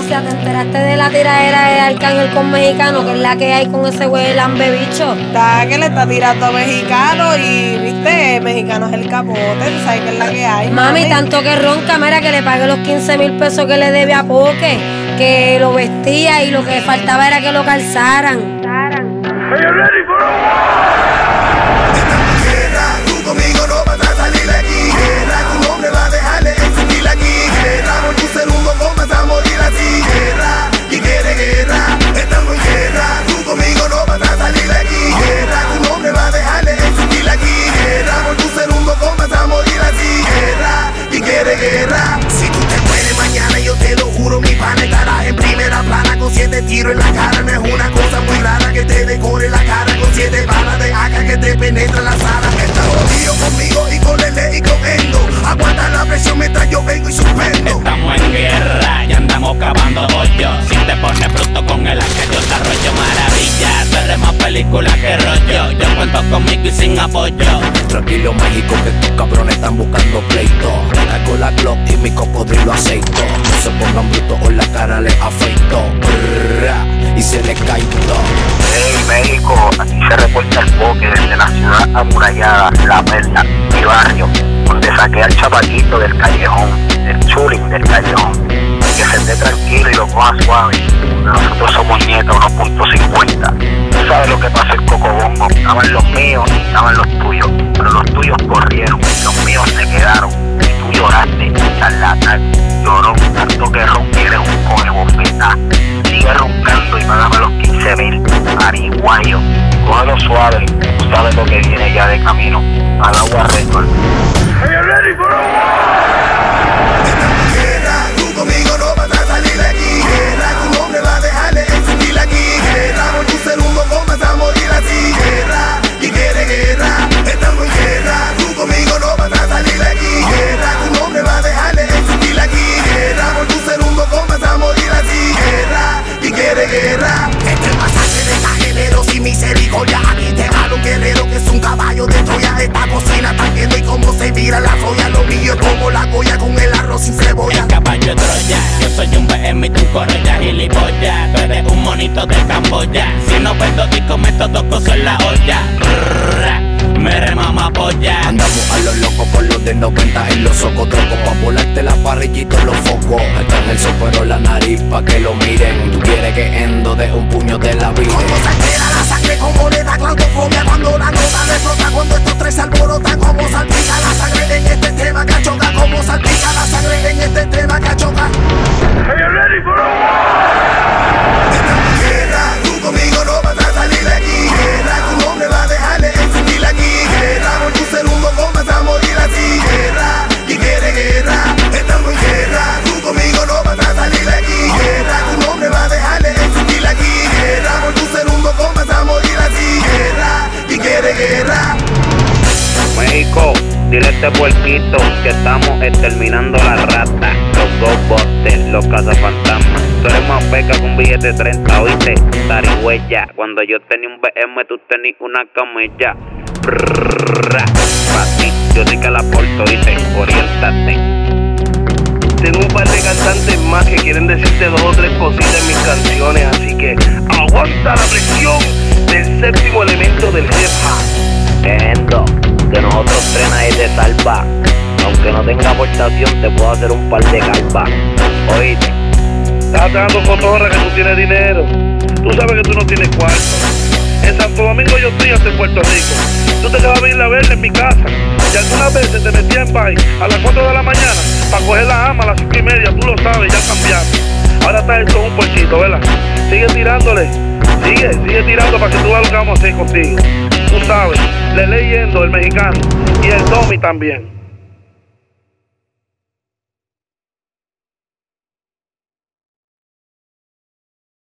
sea, te enteraste de la tiradera de Arcángel con Mexicano, que es la que hay con ese güey el lambebicho. Está que le está tirando a Mexicano y, viste, Mexicano es el capote, tú sabes que es la que hay. Mami, tanto que ronca, mira, que le pague los 15,000 pesos que le debe a Poque, que lo vestía y lo que faltaba era que lo calzaran. Are you ready for a guerra? Tú conmigo no vas a salir de aquí. Guerra, tu nombre va a dejarle existir aquí. Guerra, por tu ser un bombón vas a morir así. Guerra, y quiere guerra, estamos en guerra. Tú conmigo no vas a salir de aquí. Guerra, tu nombre va a dejarle existir aquí. Guerra, por tu ser un bombón vas a morir así. Guerra, y quiere guerra. Si tú te mueres mañana yo te lo juro, mi pana estarás en primera plana con 7 tiros en la cara. No es una cosa muy rara que te decore la cara con 7 balas de AK que te penetra la sala. Estás jodido conmigo y con L y con Endo. Aguanta la presión mientras yo vengo y suspendo. Estamos en guerra y andamos cavando hoyos. Si te pones bruto con el arca yo te arroyo maravilla. Tú eres más película que rollo. Yo cuento conmigo y sin apoyo. Tranquilo México que estos cabrones están buscando pleito. Cargo la Glock y mi cocodrilo aceito. No se pongan brutos o la cara les afeito. Y se les cae todo. Hey México, aquí se reporta el Poque desde la ciudad amurallada, La Perla, mi barrio, donde saqué al chapatito del callejón, el chulín del callejón. Que se esté tranquilo y lo coja suave. Nosotros somos nietos 1.50. Tú sabes lo que pasa el Cocobongo. Estaban los míos y estaban los tuyos. Pero los tuyos corrieron, los míos se quedaron. Y tú lloraste, charlatán. Lloró tanto que rompieres un coge bofeta. Sigue roncando y págame los 15,000. Ariguayo, cógelo suave. Tú sabes lo que viene ya de camino. Al agua récord. Are you ready for a guerra? Tú conmigo no vas a salir de aquí. Guerra, tu nombre va a dejarle existir aquí. Guerra, por tu ser un bombón vas a morir así. Guerra, y quiere guerra, estamos en guerra. Tú conmigo no vas a salir de aquí. Guerra, tu nombre va a dejarle existir aquí. Guerra, por tu ser un bombón vas a morir así. Guerra, y quiere guerra. Este pasaje de cajeneros y misericordia. Aquí te jalo un guerrero que es un caballo de Troya. Esta cocina están viendo y cómo se vira la soya. Lo mío es como la goya con el arroz sin cebolla. El caballo de Troya, yo soy un BM y tú Corolla gilipollas. Tú eres un monito de Camboya. Si no vendo disco meto 2 cosas en la olla. Me remama polla. Andamos a los locos por los de 90 y los socotrocos. Pa' volarte la parrillita y los focos. Arcángel superó la nariz pa' que lo miren. Tú quieres que Endo de un puño de la vida. Como se altera la sangre, como le da claustrofobia cuando la nota le flota. Cuando estos 3 se alborotan, como salpica la sangre en este tema cachoca. Como salpica la sangre en este tema cachoca. Are you ready for a guerra? Tú conmigo no vas a salir de aquí. Guerra, tu nombre va a dejarle existir aquí. Guerra, por tu ser un bombón vas a morir así. Guerra, y quiere guerra, estamos en guerra. Tú conmigo no vas a salir de aquí. Guerra, tu nombre va a dejarle existir aquí. Guerra, por tu ser un bombón vas a morir así. Guerra, y quiere guerra. México, dile a este puerquito que estamos exterminando la rata. Los Ghostbusters, los cazafantasmas. Tú eres más peca que un billete de 30, ¿oíste? Tarigüeya, cuando yo tenía un BM, tú tenías una camella. Pa' ti, yo sí que la porto, ¿oíste? Oriéntate. Tengo un par de cantantes más que quieren decirte 2 o 3 cositas en mis canciones, así que aguanta la presión del 7º elemento del hip hop. Endo, que nosotros 3 nadie te salva. Aunque no tenga aportación, te puedo hacer un par de calvas. Oíste. Estás dando cotorra que tú tienes dinero. Tú sabes que tú no tienes cuarto. En Santo Domingo yo estoy hasta en Puerto Rico. Tú te vas a venir a verla en mi casa. Y algunas veces te metía en baile a las 4 de la mañana para coger la ama a las 5:30. Tú lo sabes, ya cambiaste. Ahora está esto un puerquito, ¿verdad? Sigue tirándole. Sigue tirando para que tú veas lo que vamos a hacer contigo. Tú sabes, le leyendo el mexicano y el Tommy también.